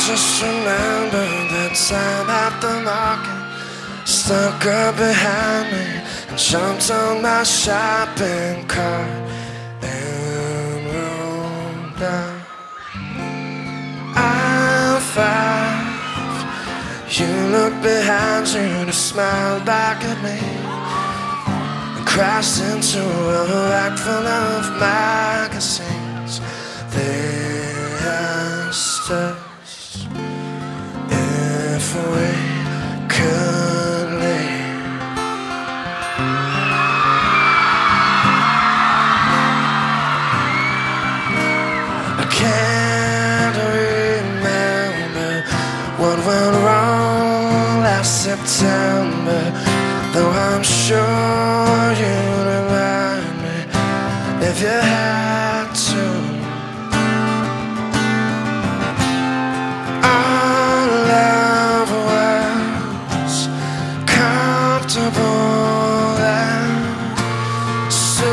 just remember the time at the market. Stuck up behind me and jumped on my shopping cart and rolled out. Aisle 5. You looked behind you and smiled back at me and crashed into a rack full of magazines. They asked us if we could leave. I can't remember what went wrong last September, though I'm sure you'd remind me if you had to. Our love was comfortable and so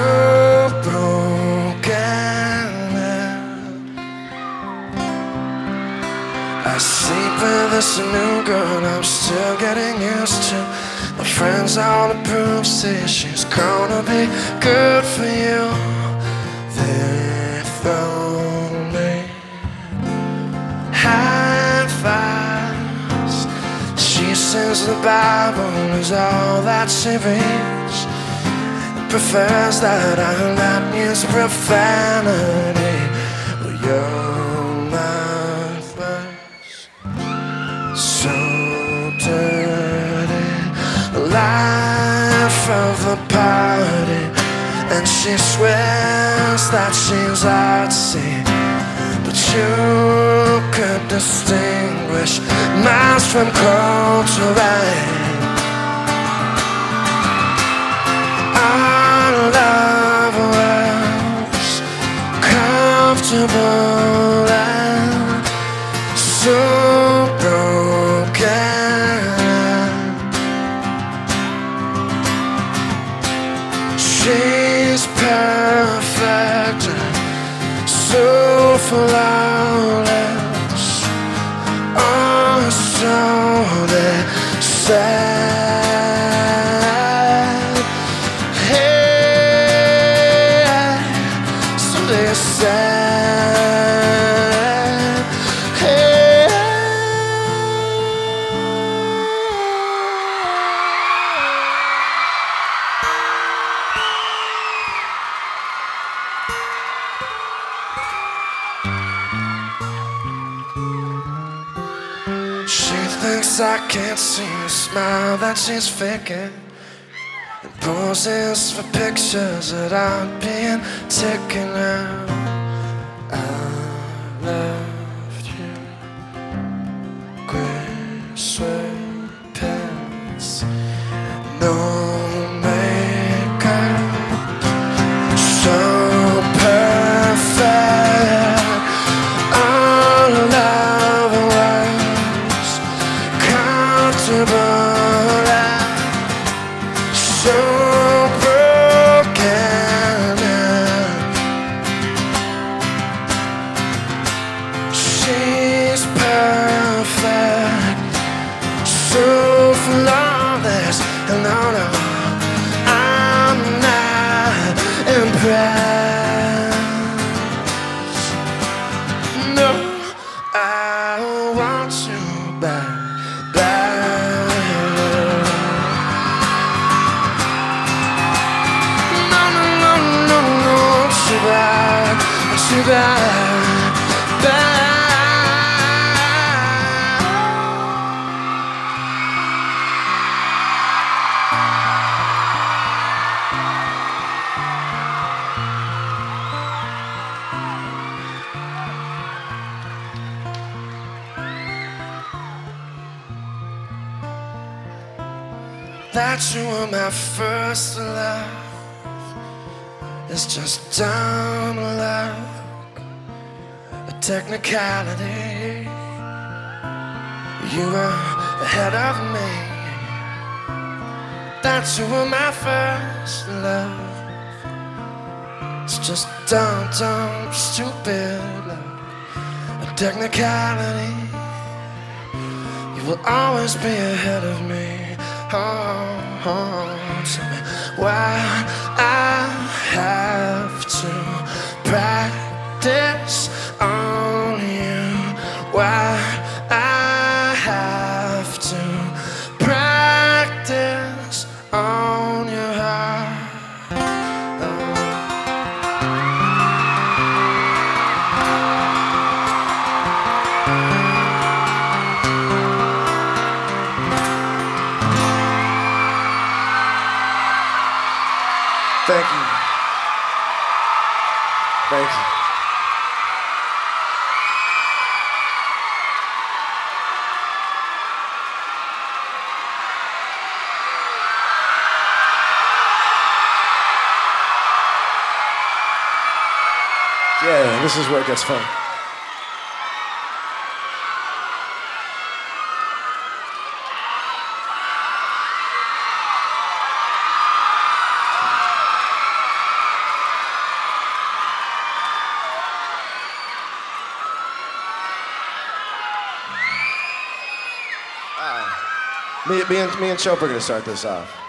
broken. I sleep with this new girl I'm still getting used to. My friends all approve, say she's gonna be good for you. They throw me high fives. She says the Bible is all that she reads, prefers that I not use profanity. Well, your mouth was so dirty. Life of the party, and she swears that she's artsy, but you could distinguish miles from cold terrain. Our love was comfortable and so broken. She's perfect, so flawless, oh, so they said. Hey, so they said. Hey. She thinks I can't see a smile that she's faking, and poses for pictures that aren't being taken out. I loved you, gray sweatpants, no makeup, so perfect. Our love was comfortable and so broken. She's perfect, so flawless, and no, no, I'm not impressed. No, I want you back. Too bad. That you were my first love is just dumb luck, a technicality. You were ahead of me. That you were my first love. It's just dumb, stupid love, a technicality. will always be ahead of me. Tell me why I have to practice on you. Why I have to practice on your heart. Thank you. Thank you. Yeah, this is where it gets fun. Me and Chope are gonna start this off.